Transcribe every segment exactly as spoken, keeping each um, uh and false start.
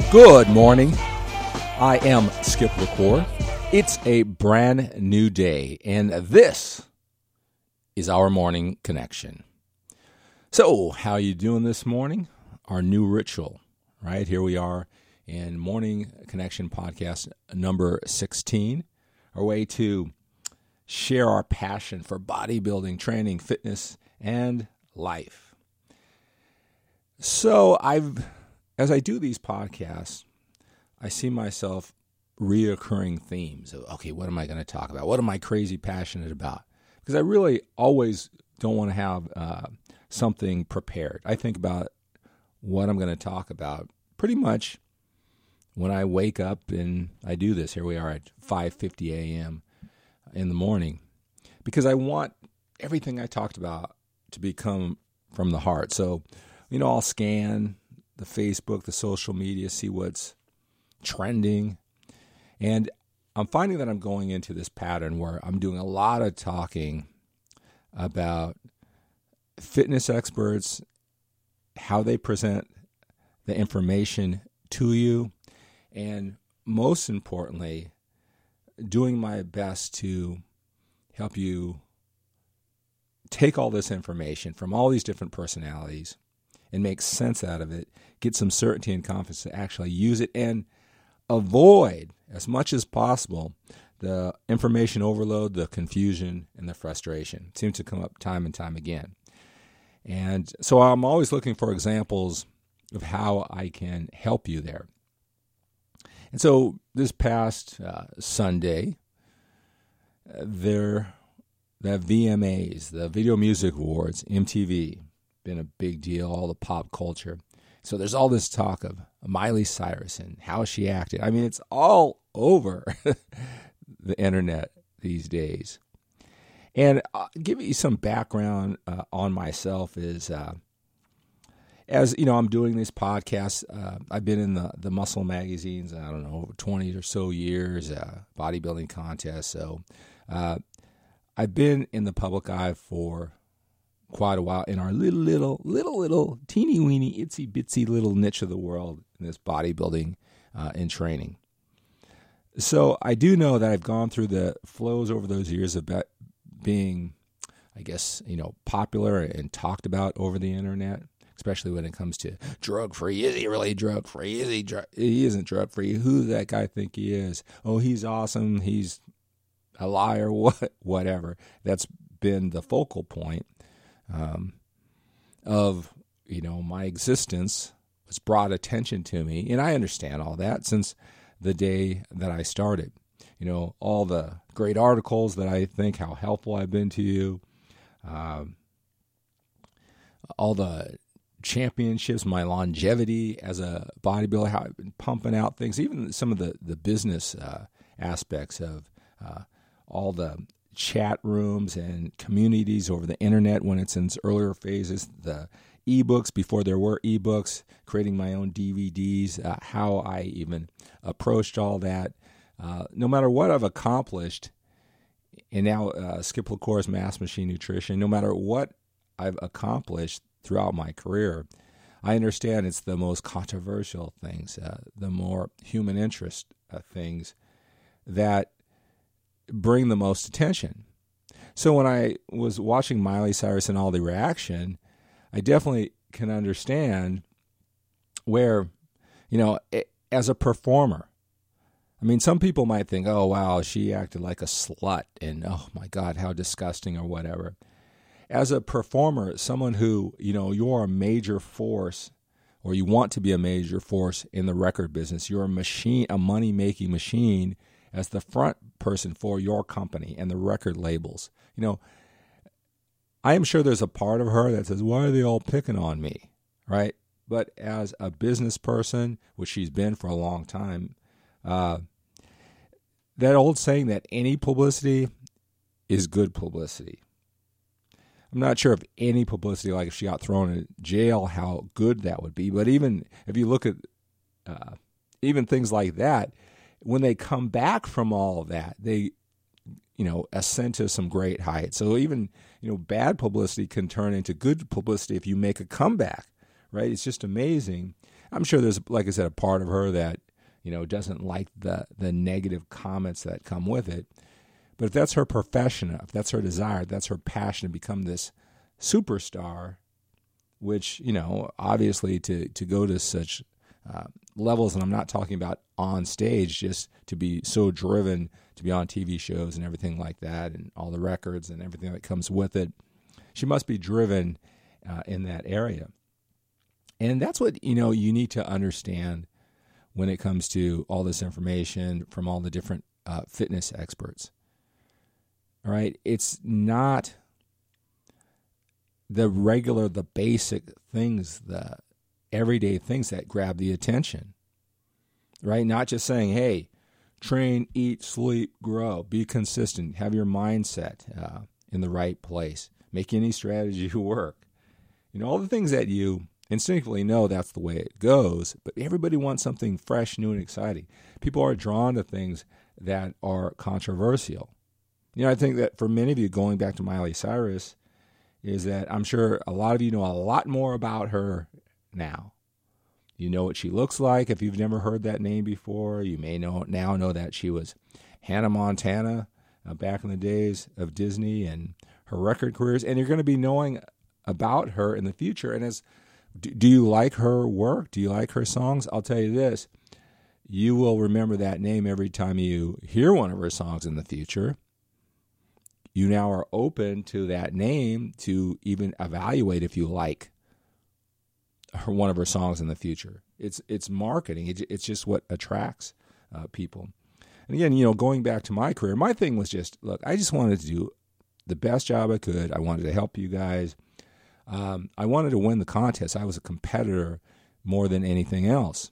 Good morning. I am Skip LaCour. It's a brand new day, and this is our morning connection. So, how you doing this morning? Our new ritual, right? Here we are in Morning Connection podcast number sixteen. Our way to share our passion for bodybuilding, training, fitness, and life. So, I've as I do these podcasts, I see myself reoccurring themes of, okay, what am I going to talk about? What am I crazy passionate about? Because I really always don't want to have uh, something prepared. I think about what I'm going to talk about pretty much when I wake up, and I do this. Here we are at five fifty a.m. in the morning, because I want everything I talked about to become from the heart. So, you know, I'll scan the Facebook, the social media, see what's trending. And I'm finding that I'm going into this pattern where I'm doing a lot of talking about fitness experts, how they present the information to you, and most importantly, doing my best to help you take all this information from all these different personalities and make sense out of it, get some certainty and confidence to actually use it, and avoid, as much as possible, the information overload, the confusion, and the frustration. It seems to come up time and time again. And so I'm always looking for examples of how I can help you there. And so this past uh, Sunday, uh, there, the V M As, the Video Music Awards, M T V, been a big deal, all the pop culture. So there's all this talk of Miley Cyrus and how she acted. I mean, it's all over the internet these days. And I'll give you some background uh, on myself is, uh, as you know, I'm doing these podcasts. Uh, I've been in the, the muscle magazines, I don't know, over twenty or so years, uh, bodybuilding contests. So uh, I've been in the public eye for quite a while in our little, little, little, little, teeny weeny, itsy bitsy little niche of the world in this bodybuilding uh, and training. So I do know that I've gone through the flows over those years of being, I guess, you know, popular and talked about over the internet, especially when it comes to drug-free. Is he really drug-free? Is he drug? He isn't drug-free. Who does that guy think he is? Oh, he's awesome. He's a liar. What? Whatever. That's been the focal point Um, of, you know, my existence. Was brought attention to me, and I understand all that since the day that I started. You know, all the great articles that I think how helpful I've been to you, um, all the championships, my longevity as a bodybuilder, how I've been pumping out things, even some of the, the business uh, aspects of uh, all the chat rooms and communities over the internet when it's in its earlier phases, the ebooks before there were ebooks, creating my own D V Ds, uh, how I even approached all that. Uh, no matter what I've accomplished, and now uh, Skip LaCour's Mass Machine Nutrition, no matter what I've accomplished throughout my career, I understand it's the most controversial things, uh, the more human interest uh, things that bring the most attention. So when I was watching Miley Cyrus and all the reaction, I definitely can understand where, you know, as a performer, I mean, some people might think, oh, wow, she acted like a slut and, oh, my God, how disgusting or whatever. As a performer, someone who, you know, you're a major force or you want to be a major force in the record business, you're a machine, a money-making machine as the front person for your company and the record labels. You know, I am sure there's a part of her that says, why are they all picking on me, right? But as a business person, which she's been for a long time, uh, that old saying that any publicity is good publicity. I'm not sure if any publicity, like if she got thrown in jail, how good that would be. But even if you look at uh, even things like that, when they come back from all of that, they, you know, ascend to some great heights. So even, you know, bad publicity can turn into good publicity if you make a comeback, right? It's just amazing. I'm sure there's, like I said, a part of her that, you know, doesn't like the the negative comments that come with it. But if that's her profession, if that's her desire, if that's her passion to become this superstar, which, you know, obviously to, to go to such uh, levels, and I'm not talking about on stage, just to be so driven to be on T V shows and everything like that and all the records and everything that comes with it. She must be driven uh, in that area. And that's what, you know, you need to understand when it comes to all this information from all the different uh, fitness experts. All right, it's not the regular, the basic things, the everyday things that grab the attention, right? Not just saying, hey, train, eat, sleep, grow, be consistent, have your mindset uh, in the right place, make any strategy work. You know, all the things that you instinctively know that's the way it goes, but everybody wants something fresh, new, and exciting. People are drawn to things that are controversial. You know, I think that for many of you, going back to Miley Cyrus, is that I'm sure a lot of you know a lot more about her now. You know what she looks like. If you've never heard that name before, you may know now know that she was Hannah Montana uh, back in the days of Disney and her record careers. And you're going to be knowing about her in the future. And as do, do you like her work? Do you like her songs? I'll tell you this. You will remember that name every time you hear one of her songs in the future. You now are open to that name to even evaluate if you like her, one of her songs in the future. It's it's marketing. It, it's just what attracts uh, people. And again, you know, going back to my career, my thing was just, look, I just wanted to do the best job I could. I wanted to help you guys. Um, I wanted to win the contest. I was a competitor more than anything else.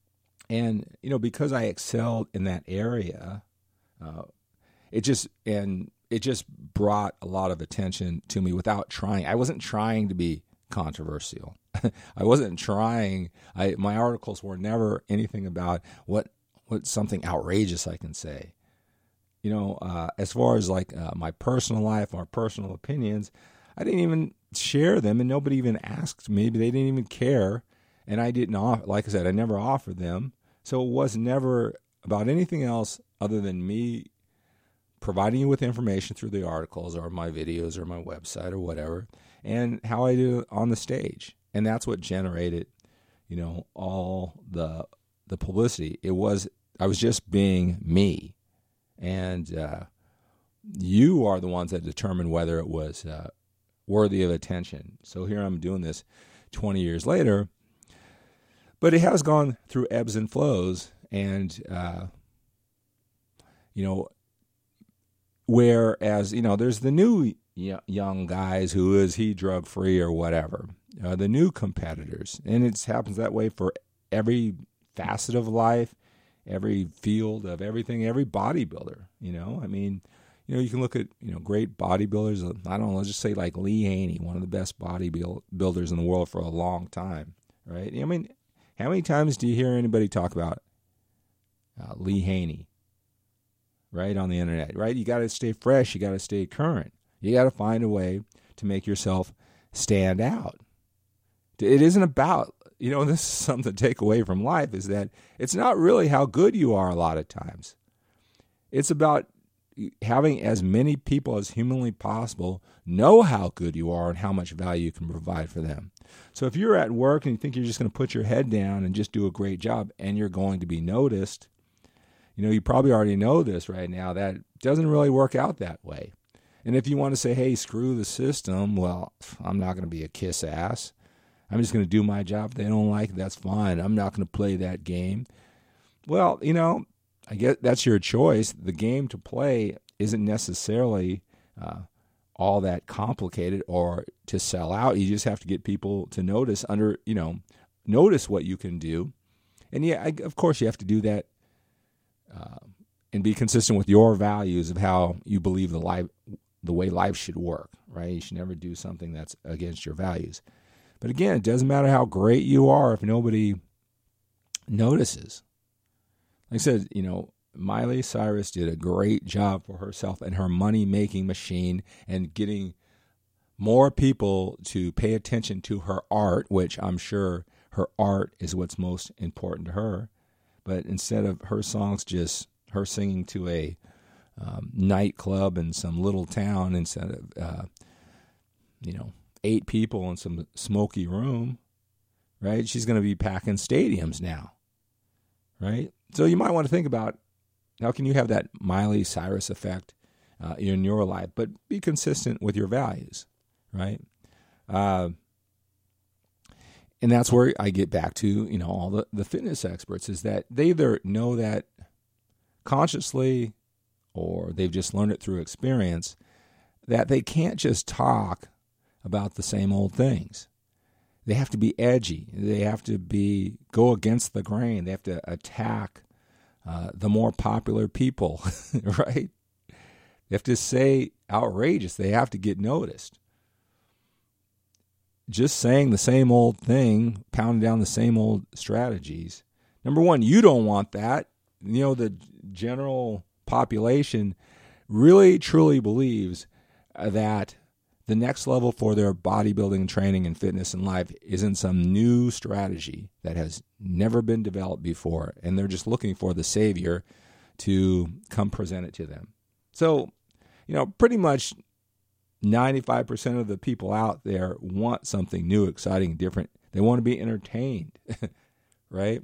And, you know, because I excelled in that area, uh, it just, and it just brought a lot of attention to me without trying. I wasn't trying to be controversial. I wasn't trying. I, my articles were never anything about what, what something outrageous I can say. You know, uh, as far as like uh, my personal life or personal opinions, I didn't even share them, and nobody even asked me. They didn't even care, and I didn't offer. Like I said, I never offered them, so it was never about anything else other than me providing you with information through the articles or my videos or my website or whatever, and how I do it on the stage. And that's what generated, you know, all the the publicity. It was, I was just being me. And uh, you are the ones that determine whether it was uh, worthy of attention. So here I'm doing this twenty years later, but it has gone through ebbs and flows. And, uh, you know, whereas, you know, there's the new young guys who is he drug free or whatever, uh, the new competitors. And it happens that way for every facet of life, every field of everything, every bodybuilder, you know. I mean, you know, you can look at, you know, great bodybuilders. I don't know, let's just say like Lee Haney, one of the best bodybuilders in the world for a long time, right? I mean, how many times do you hear anybody talk about uh, Lee Haney, right, on the internet, right? You got to stay fresh. You got to stay current. You got to find a way to make yourself stand out. It isn't about, you know, this is something to take away from life, is that it's not really how good you are a lot of times. It's about having as many people as humanly possible know how good you are and how much value you can provide for them. So if you're at work and you think you're just going to put your head down and just do a great job and you're going to be noticed, you know, you probably already know this right now, that doesn't really work out that way. And if you want to say, hey, screw the system, well, I'm not going to be a kiss ass. I'm just going to do my job. If they don't like it, that's fine. I'm not going to play that game. Well, you know, I guess that's your choice. The game to play isn't necessarily uh, all that complicated or to sell out. You just have to get people to notice under, you know, notice what you can do. And yeah, I, of course you have to do that uh, and be consistent with your values of how you believe the life, the way life should work, right? You should never do something that's against your values. But again, it doesn't matter how great you are if nobody notices. Like I said, you know, Miley Cyrus did a great job for herself and her money-making machine and getting more people to pay attention to her art, which I'm sure her art is what's most important to her. But instead of her songs just her singing to a um, nightclub in some little town, instead of, uh, you know, eight people in some smoky room, right? She's going to be packing stadiums now, right? So you might want to think about how can you have that Miley Cyrus effect uh, in your life, but be consistent with your values, right? Uh, and that's where I get back to, you know, all the, the fitness experts is that they either know that consciously or they've just learned it through experience that they can't just talk about the same old things. They have to be edgy. They have to be go against the grain. They have to attack uh, the more popular people, right? They have to say outrageous. They have to get noticed. Just saying the same old thing, pounding down the same old strategies. Number one, you don't want that. You know, the general population really, truly believes that the next level for their bodybuilding, training, and fitness in life isn't some new strategy that has never been developed before, and they're just looking for the savior to come present it to them. So, you know, pretty much ninety-five percent of the people out there want something new, exciting, different. They want to be entertained, right?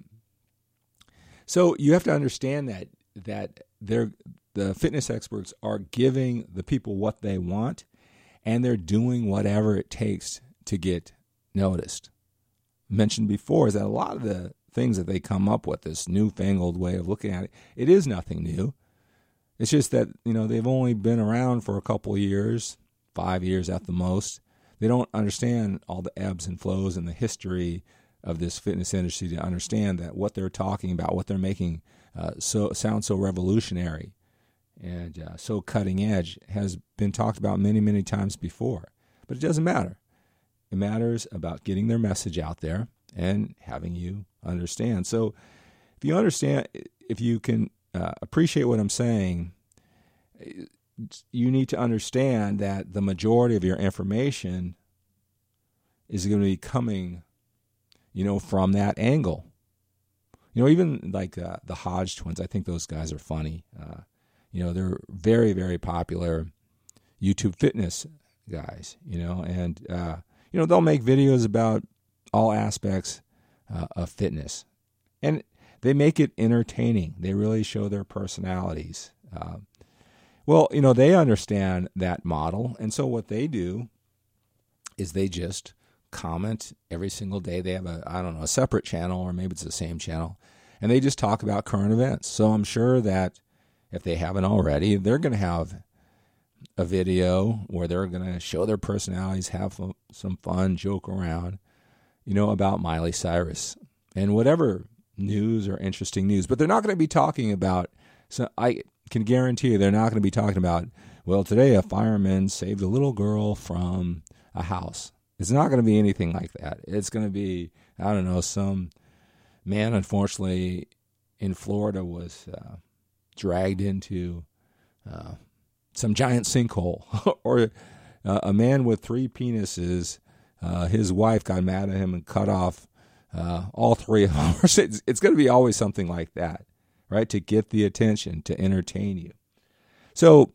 So you have to understand that that they're, the fitness experts are giving the people what they want, and they're doing whatever it takes to get noticed. Mentioned before is that a lot of the things that they come up with, this newfangled way of looking at it, it is nothing new. It's just that, you know, they've only been around for a couple of years, five years at the most. They don't understand all the ebbs and flows and the history of this fitness industry to understand that what they're talking about, what they're making uh, so sounds so revolutionary and uh, so cutting edge has been talked about many, many times before. But it doesn't matter. It matters about getting their message out there and having you understand. So if you understand, if you can uh, appreciate what I'm saying, you need to understand that the majority of your information is going to be coming, you know, from that angle. You know, even like uh, the Hodge twins, I think those guys are funny. Uh, you know, they're very, very popular YouTube fitness guys, you know, and, uh, you know, they'll make videos about all aspects uh, of fitness. And they make it entertaining. They really show their personalities. Uh, well, you know, they understand that model. And so what they do is they just comment every single day. They have a, I don't know, a separate channel, or maybe it's the same channel, and they just talk about current events. So I'm sure that if they haven't already, they're going to have a video where they're going to show their personalities, have some fun, joke around, you know, about Miley Cyrus and whatever news or interesting news. But they're not going to be talking about, so I can guarantee you they're not going to be talking about, well, today a fireman saved a little girl from a house. It's not going to be anything like that. It's going to be, I don't know, some man, unfortunately, in Florida was uh, dragged into uh, some giant sinkhole. Or uh, a man with three penises, uh, his wife got mad at him and cut off uh, all three of them. it's, it's going to be always something like that, right, to get the attention, to entertain you. So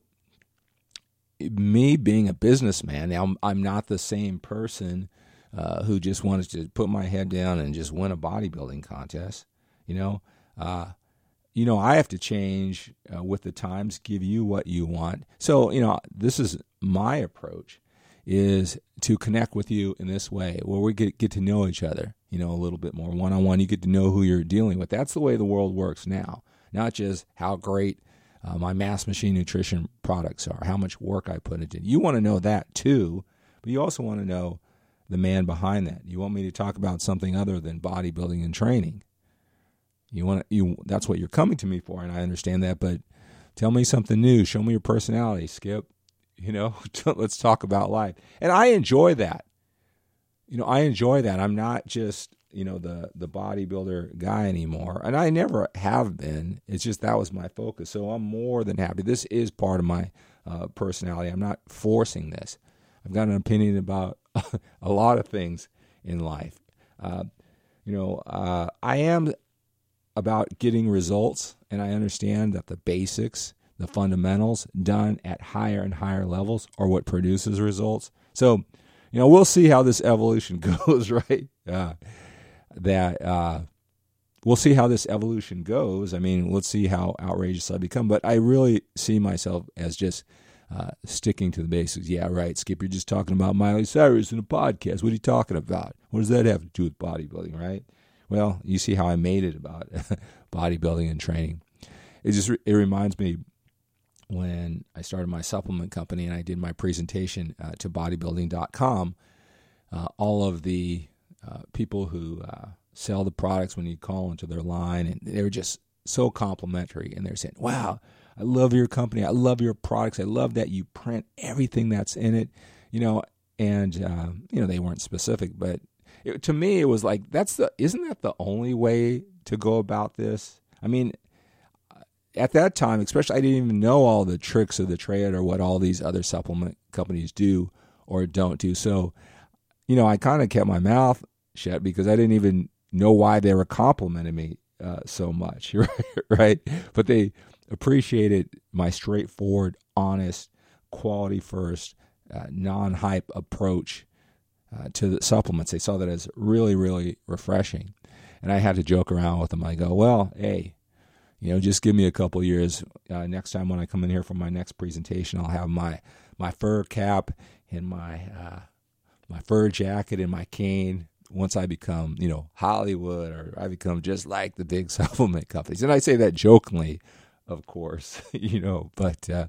me being a businessman, now I'm, I'm not the same person uh, who just wanted to put my head down and just win a bodybuilding contest. You know, uh, you know, I have to change uh, with the times, give you what you want. So, you know, this is my approach, is to connect with you in this way, where we get get to know each other, you know, a little bit more one-on-one. You get to know who you're dealing with. That's the way the world works now, not just how great Uh, my Mass Machine Nutrition products are, how much work I put into it. You want to know that too, but you also want to know the man behind that. You want me to talk about something other than bodybuilding and training. You want to, you that's what you're coming to me for, and I understand that, but tell me something new. Show me your personality, Skip. You know, let's talk about life. And I enjoy that. You know, I enjoy that. I'm not just, you know, the, the bodybuilder guy anymore. And I never have been. It's just that was my focus. So I'm more than happy. This is part of my uh, personality. I'm not forcing this. I've got an opinion about a lot of things in life. Uh, You know, uh, I am about getting results, and I understand that the basics, the fundamentals done at higher and higher levels are what produces results. So, you know, we'll see how this evolution goes, right? Uh, that uh, we'll see how this evolution goes. I mean, let's see how outrageous I become. But I really see myself as just uh, sticking to the basics. Yeah, right, Skip, you're just talking about Miley Cyrus in a podcast. What are you talking about? What does that have to do with bodybuilding, right? Well, you see how I made it about bodybuilding and training. It just it reminds me when I started my supplement company and I did my presentation uh, to bodybuilding dot com. Uh, all of the uh, people who uh, sell the products, when you call into their line, and they were just so complimentary, and they're saying, "Wow, I love your company. I love your products. I love that you print everything that's in it." You know, and uh, you know, they weren't specific, but It, to me, it was like, that's the, isn't that the only way to go about this? I mean, at that time, especially, I didn't even know all the tricks of the trade or what all these other supplement companies do or don't do. So, you know, I kind of kept my mouth shut because I didn't even know why they were complimenting me uh, so much, right? But they appreciated my straightforward, honest, quality first, uh, non-hype approach Uh, to the supplements. They saw that as really, really refreshing. And I had to joke around with them. I go, well, hey, you know, just give me a couple years. Uh, next time when I come in here for my next presentation, I'll have my my fur cap and my uh, my fur jacket and my cane. Once I become, you know, Hollywood, or I become just like the big supplement companies. And I say that jokingly, of course, you know. But uh,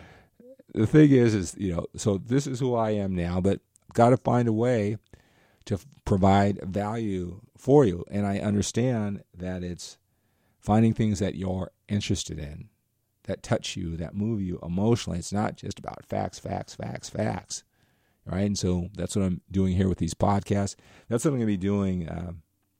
the thing is, is you know, so this is who I am now. But got to find a way to f- provide value for you. And I understand that it's finding things that you're interested in, that touch you, that move you emotionally. It's not just about facts, facts, facts, facts. Right? And so that's what I'm doing here with these podcasts. That's what I'm going to be doing uh,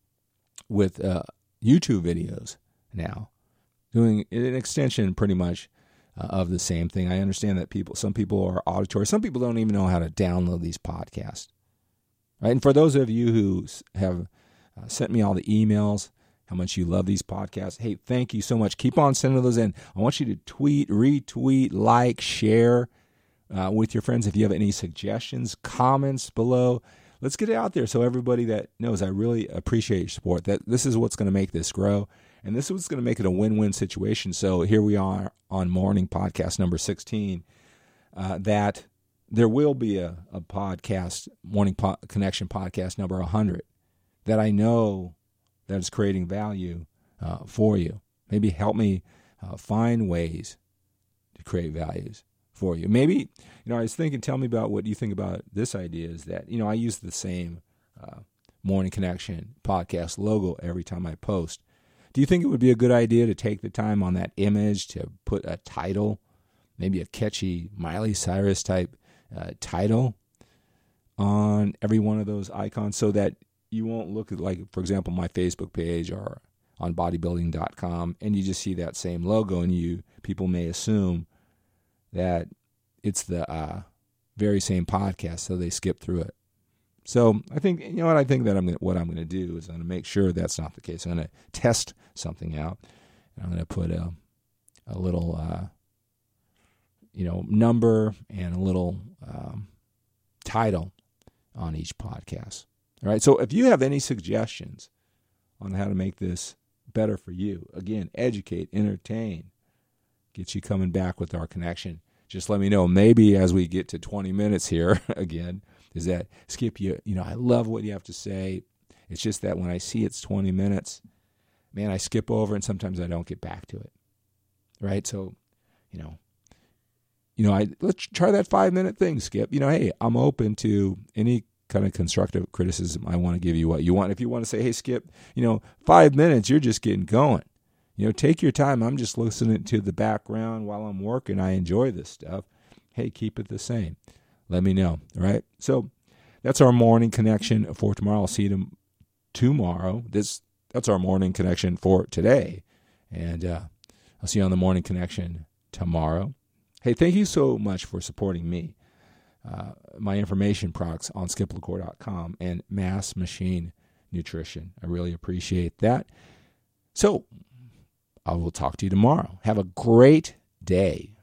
with uh, YouTube videos now. Doing an extension pretty much Uh, of the same thing. I understand that people, some people are auditory. Some people don't even know how to download these podcasts. Right? And for those of you who have uh, sent me all the emails, how much you love these podcasts, hey, thank you so much. Keep on sending those in. I want you to tweet, retweet, like, share uh, with your friends. If you have any suggestions, comments below, let's get it out there so everybody that knows I really appreciate your support. That this is what's going to make this grow. And this is what's going to make it a win-win situation. So here we are on morning podcast number sixteen, uh, that there will be a, a podcast, Morning po- Connection podcast number one hundred, that I know that is creating value uh, for you. Maybe help me uh, find ways to create values for you. Maybe, you know, I was thinking, tell me about what you think about this idea, is that, you know, I use the same uh, Morning Connection podcast logo every time I post. Do you think it would be a good idea to take the time on that image to put a title, maybe a catchy Miley Cyrus type uh, title on every one of those icons, so that you won't look at, like, for example, my Facebook page or on bodybuilding dot com, and you just see that same logo, and you people may assume that it's the uh, very same podcast, so they skip through it. So I think, you know what, I think that I'm gonna, what I'm going to do is I'm going to make sure that's not the case. I'm going to test something out. And I'm going to put a, a little, uh, you know, number and a little um, title on each podcast. All right. So if you have any suggestions on how to make this better for you, again, educate, entertain, get you coming back with our connection, just let me know. Maybe as we get to twenty minutes here again, is that, Skip, you you know, I love what you have to say. It's just that when I see it's twenty minutes, man, I skip over, and sometimes I don't get back to it. Right? So, you know, you know, I let's try that five-minute thing, Skip. You know, hey, I'm open to any kind of constructive criticism. I want to give you what you want. If you want to say, hey, Skip, you know, five minutes, you're just getting going. You know, take your time. I'm just listening to the background while I'm working. I enjoy this stuff. Hey, keep it the same. Let me know, all right? So that's our morning connection for tomorrow. I'll see you tomorrow. This That's our morning connection for today. And uh, I'll see you on the morning connection tomorrow. Hey, thank you so much for supporting me. Uh, my information products on skip lacour dot com and mass machine nutrition. I really appreciate that. So I will talk to you tomorrow. Have a great day.